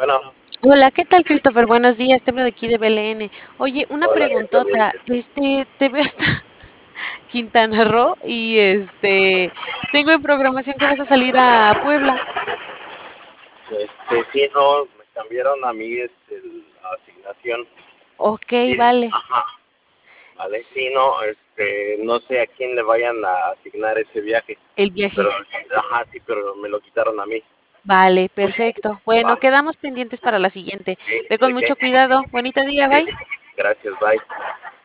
Bueno, Hola, ¿qué tal, Christopher? Buenos días, te hablo de aquí de BLN. Oye, una hola, ¿qué tal, preguntota, Ulises? te veo hasta Quintana Roo y tengo en programación que vas a salir a Puebla. Sí, no, me cambiaron a mí la asignación. Ok, Sí, vale, ajá, vale, sí, no, no sé a quién le vayan a asignar ese viaje, el pero, viaje. ajá, sí, pero me lo quitaron a mí. Vale, perfecto. Bueno, Va, quedamos pendientes para la siguiente. sí, Ve con ¿de qué? mucho cuidado. Bonito día, Sí, bye. gracias, bye.